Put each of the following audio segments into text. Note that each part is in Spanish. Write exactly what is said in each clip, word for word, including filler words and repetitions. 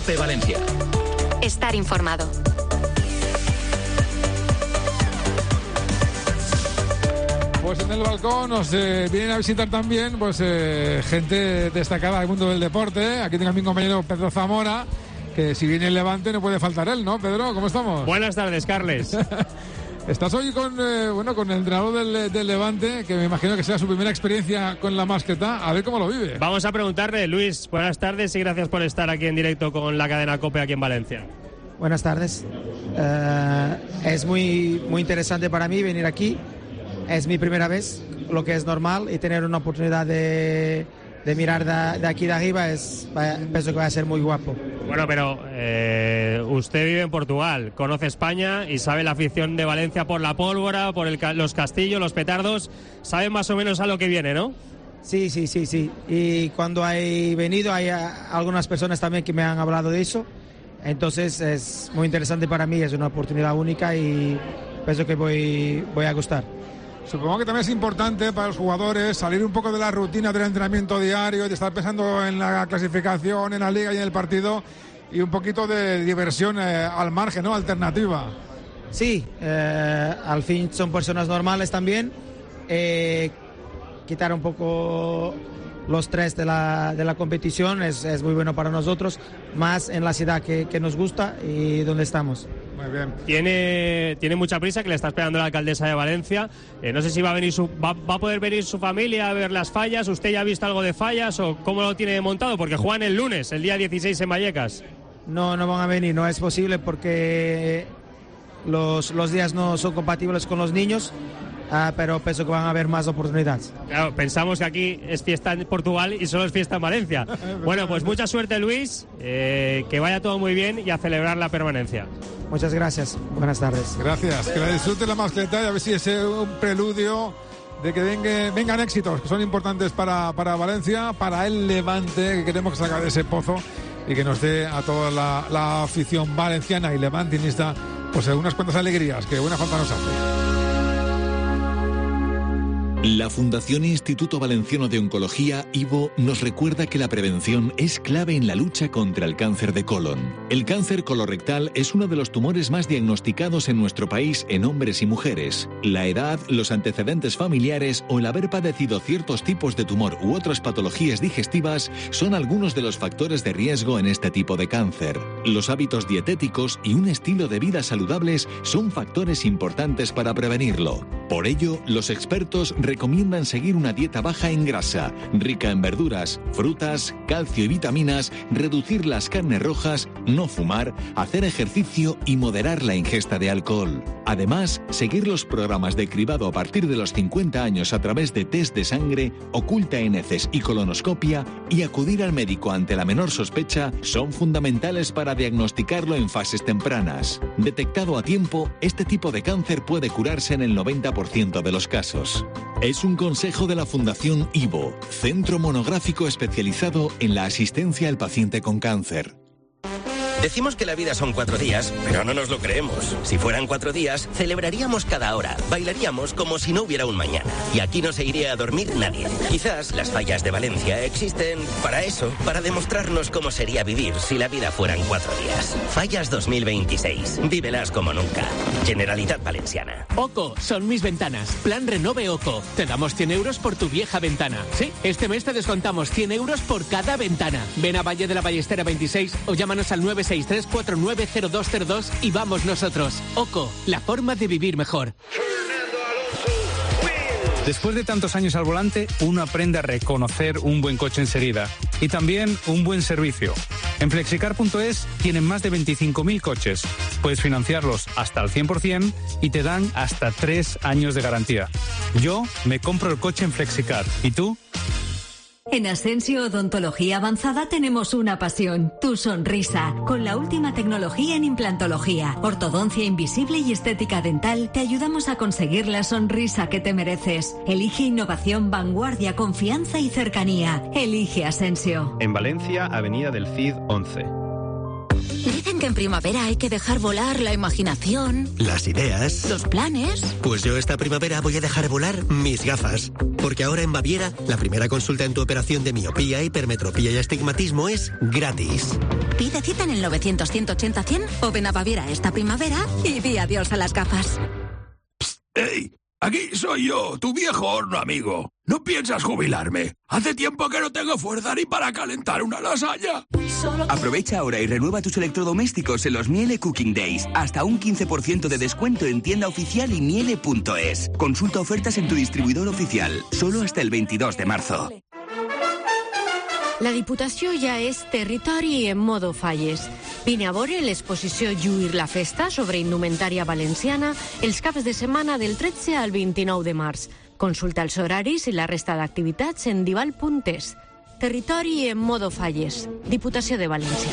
COPE Valencia. Estar informado. Pues en el balcón nos eh, vienen a visitar también pues eh, gente destacada del mundo del deporte. Aquí tengo a mi compañero Pedro Zamora, que si viene el Levante no puede faltar él, ¿no, Pedro? ¿Cómo estamos? Buenas tardes, Carles. Estás hoy con eh, bueno con el entrenador del, del Levante, que me imagino que sea su primera experiencia con la mascleta. A ver cómo lo vive. Vamos a preguntarle, Luis, buenas tardes y gracias por estar aquí en directo con la cadena COPE aquí en Valencia. Buenas tardes. Uh, es muy, muy interesante para mí venir aquí. Es mi primera vez, lo que es normal, y tener una oportunidad de, de mirar de, de aquí de arriba es, pienso que va a ser muy guapo. Bueno, pero eh, usted vive en Portugal, conoce España y sabe la afición de Valencia por la pólvora, por el, los castillos, los petardos. Sabe más o menos a lo que viene, ¿no? Sí, sí, sí, sí. Y cuando he venido hay algunas personas también que me han hablado de eso. Entonces es muy interesante para mí, es una oportunidad única y pienso que voy, voy a gustar. Supongo que también es importante para los jugadores salir un poco de la rutina del entrenamiento diario, de estar pensando en la clasificación, en la liga y en el partido, y un poquito de diversión eh, al margen, ¿no? Alternativa. Sí, eh, al fin son personas normales también. Eh, quitar un poco los estrés de la, de la competición es, es muy bueno para nosotros, más en la ciudad que, que nos gusta y donde estamos. Muy bien. Tiene, tiene mucha prisa, que le está esperando la alcaldesa de Valencia. Eh, no sé si va a venir su, va, va a poder venir su familia a ver las fallas. ¿Usted ya ha visto algo de fallas o cómo lo tiene montado? Porque juegan el lunes, el día dieciséis en Vallecas. No, no van a venir, no es posible porque los, los días no son compatibles con los niños. Ah, pero pienso que van a haber más oportunidades. Claro, pensamos que aquí es fiesta en Portugal y solo es fiesta en Valencia. Bueno, pues mucha suerte, Luis, eh, que vaya todo muy bien y a celebrar la permanencia. Muchas gracias, buenas tardes. Gracias, que la disfrute la mascleta y a ver si es un preludio de que venga, vengan éxitos que son importantes para, para Valencia, para el Levante, que queremos que salga de ese pozo y que nos dé a toda la, la afición valenciana y levantinista pues unas cuantas alegrías que buena falta nos hace. La Fundación Instituto Valenciano de Oncología, I V O, nos recuerda que la prevención es clave en la lucha contra el cáncer de colon. El cáncer colorectal es uno de los tumores más diagnosticados en nuestro país en hombres y mujeres. La edad, los antecedentes familiares o el haber padecido ciertos tipos de tumor u otras patologías digestivas son algunos de los factores de riesgo en este tipo de cáncer. Los hábitos dietéticos y un estilo de vida saludables son factores importantes para prevenirlo. Por ello, los expertos recomiendan seguir una dieta baja en grasa, rica en verduras, frutas, calcio y vitaminas, reducir las carnes rojas, no fumar, hacer ejercicio y moderar la ingesta de alcohol. Además, seguir los programas de cribado a partir de los cincuenta años a través de test de sangre, oculta en heces y colonoscopia y acudir al médico ante la menor sospecha son fundamentales para diagnosticarlo en fases tempranas. Detectado a tiempo, este tipo de cáncer puede curarse en el noventa por ciento de los casos. Es un consejo de la Fundación I V O, centro monográfico especializado en la asistencia al paciente con cáncer. Decimos que la vida son cuatro días, pero no nos lo creemos. Si fueran cuatro días, celebraríamos cada hora, bailaríamos como si no hubiera un mañana. Y aquí no se iría a dormir nadie. Quizás las fallas de Valencia existen para eso, para demostrarnos cómo sería vivir si la vida fueran cuatro días. Fallas dos mil veintiséis. Vívelas como nunca. Generalitat Valenciana. Oco, son mis ventanas. Plan Renove Oco. Te damos cien euros por tu vieja ventana. Sí, este mes te descontamos cien euros por cada ventana. Ven a Valle de la Ballestera veintiséis o llámanos al nueve seis tres cuatro nueve cero dos cero dos y vamos nosotros. Oco, la forma de vivir mejor. Después de tantos años al volante, uno aprende a reconocer un buen coche enseguida y también un buen servicio. En flexicar punto es tienen más de veinticinco mil coches. Puedes financiarlos hasta el cien por ciento y te dan hasta tres años de garantía. Yo me compro el coche en Flexicar. ¿Y tú? En Asensio Odontología Avanzada tenemos una pasión, tu sonrisa. Con la última tecnología en implantología, ortodoncia invisible y estética dental, te ayudamos a conseguir la sonrisa que te mereces. Elige innovación, vanguardia, confianza y cercanía. Elige Asensio. En Valencia, Avenida del Cid once. Dicen que en primavera hay que dejar volar la imaginación, las ideas, los planes. Pues yo esta primavera voy a dejar volar mis gafas. Porque ahora en Baviera, la primera consulta en tu operación de miopía, hipermetropía y astigmatismo es gratis. Pide cita en el novecientos, ciento ochenta, cien o ven a Baviera esta primavera y di adiós a las gafas. Psst, ¡Ey! Aquí soy yo, tu viejo horno amigo. ¿No piensas jubilarme? Hace tiempo que no tengo fuerza ni para calentar una lasaña. Aprovecha ahora y renueva tus electrodomésticos en los Miele Cooking Days. Hasta un quince por ciento de descuento en tienda oficial y miele punto es. Consulta ofertas en tu distribuidor oficial. Solo hasta el veintidós de marzo. La Diputació ja és territori en modo falles. Vine a veure l'exposició Lluir la Festa sobre indumentària valenciana els caps de setmana del tretze al vint-i-nou de març. Consulta els horaris i la resta d'activitats en dival punt es. Territori en modo falles. Diputació de València.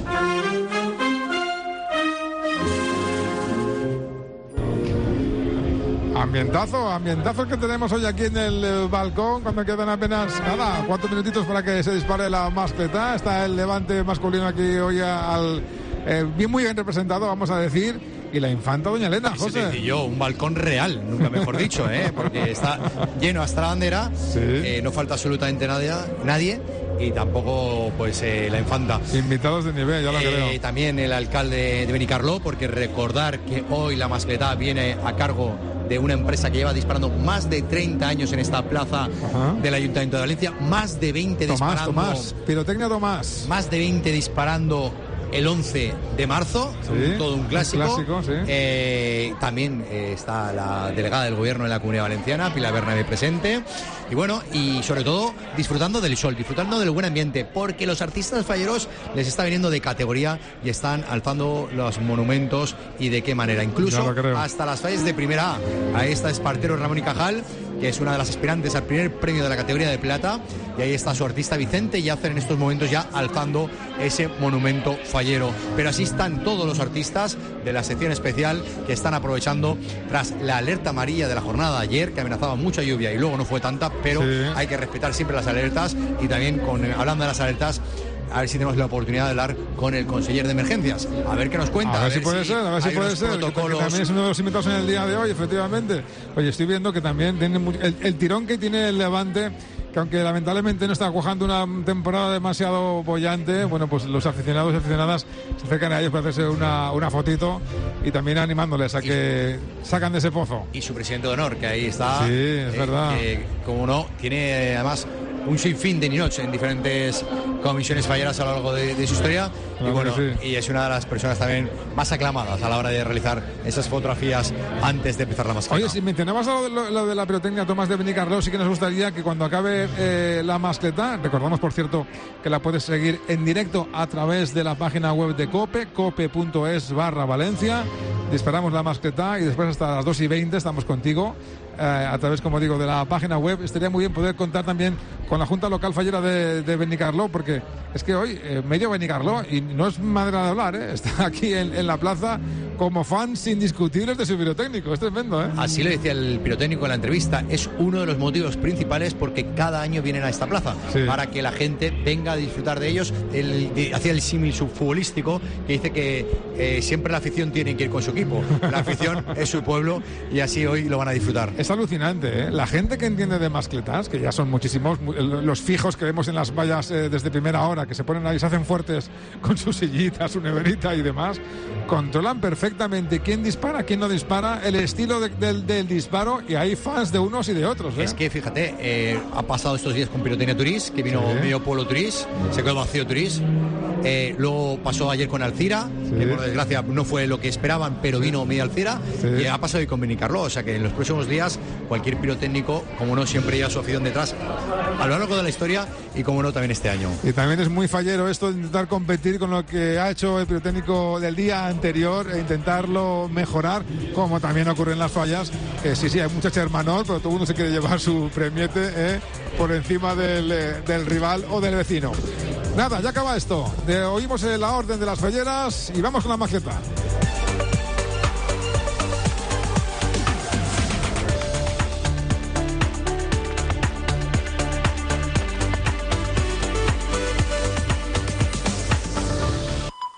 Ambientazo, ambientazo que tenemos hoy aquí en el eh, balcón, cuando quedan apenas, nada, cuatro minutitos para que se dispare la mascleta. Está el Levante masculino aquí hoy al, eh, bien, muy bien representado, vamos a decir, y la infanta doña Elena, José. Sí, yo, un balcón real, nunca mejor dicho, ¿eh? Porque está lleno hasta la bandera, sí. eh, no falta absolutamente nadie, nadie y tampoco pues eh, la infanta. Invitados de nivel, ya lo eh, creo. También el alcalde de Benicarló, porque recordar que hoy la mascleta viene a cargo de una empresa que lleva disparando más de treinta años en esta plaza Ajá. del Ayuntamiento de Valencia, más de veinte Tomás, disparando. Tomás, pirotecnia Tomás. Más de veinte disparando el once de marzo, sí, todo un clásico. Un clásico sí. eh, también eh, está la delegada del Gobierno de la Comunidad Valenciana, Pilar Bernabé, presente. Y bueno, y sobre todo disfrutando del sol, disfrutando del buen ambiente, porque los artistas falleros les está viniendo de categoría y están alzando los monumentos, y de qué manera, incluso hasta las fallas de primera A. Ahí está Espartero Ramón y Cajal, que es una de las aspirantes al primer premio de la categoría de plata, y ahí está su artista Vicente, y hacen en estos momentos ya alzando ese monumento fallero. Pero así están todos los artistas de la sección especial, que están aprovechando tras la alerta amarilla de la jornada de ayer, que amenazaba mucha lluvia y luego no fue tanta, pero sí. hay que respetar siempre las alertas. Y también, con, hablando de las alertas, a ver si tenemos la oportunidad de hablar con el conseller de emergencias, a ver qué nos cuenta. A ver, a ver si puede si ser, a ver si puede ser. Protocolos... Que también es uno de los invitados en el día de hoy, efectivamente. Oye, estoy viendo que también tiene mucho... el, el tirón que tiene el Levante, que aunque lamentablemente no está cuajando una temporada demasiado bollante, bueno, pues los aficionados y aficionadas se acercan a ellos para hacerse una, una fotito, y también animándoles a que y, sacan de ese pozo. Y su presidente de honor, que ahí está. Sí, es eh, verdad. Que, como no, tiene eh, además un sinfín de ninots en diferentes comisiones falleras a lo largo de, de su historia. Claro, y bueno, sí. y es una de las personas también más aclamadas a la hora de realizar esas fotografías antes de empezar la mascleta. Oye, si mencionabas lo de, lo, lo de la pirotecnia Tomás de Benicarló, sí que nos gustaría que cuando acabe eh, la mascleta, recordamos por cierto que la puedes seguir en directo a través de la página web de COPE, cope punto es barra Valencia. Disparamos la mascleta y después hasta las dos y veinte estamos contigo. Eh, a través, como digo, de la página web. Estaría muy bien poder contar también con la Junta Local Fallera de, de Benicarló, porque es que hoy eh, medio Benicarló, y no es manera de hablar, ¿eh? Está aquí en, en la plaza como fans indiscutibles de su pirotécnico. Es tremendo, ¿eh? Así lo decía el pirotécnico en la entrevista. Es uno de los motivos principales porque cada año vienen a esta plaza, sí. para que la gente venga a disfrutar de ellos. El, de, hacía el símil subfutbolístico, que dice que eh, siempre la afición tiene que ir con su equipo. La afición es su pueblo, y así hoy lo van a disfrutar. Es alucinante, ¿eh? La gente que entiende de mascletas, que ya son muchísimos, los fijos que vemos en las vallas eh, desde primera hora, que se ponen ahí, se hacen fuertes con su sillita, su neverita y demás, controlan perfectamente quién dispara, quién no dispara, el estilo de, del, del disparo, y hay fans de unos y de otros, ¿eh? Es que fíjate, eh, ha pasado estos días con Pirotecnia Turís, que vino sí. medio Polo Turís, se quedó vacío Turís. Eh, luego pasó ayer con Alcira, sí. que por desgracia no fue lo que esperaban, pero vino medio Alcira, sí. y ha pasado hoy con Benicarló. O sea que en los próximos días cualquier pirotécnico, como no, siempre lleva su afición detrás a lo largo de la historia, y como no, también este año. Y también es muy fallero esto de intentar competir con lo que ha hecho el pirotécnico del día anterior e intentarlo mejorar, como también ocurre en las fallas. Eh, sí, sí, hay mucha hermanor, pero todo el mundo se quiere llevar su premiete eh, por encima del, eh, del rival o del vecino. Nada, ya acaba esto. De, oímos la orden de las falleras y vamos con la maqueta.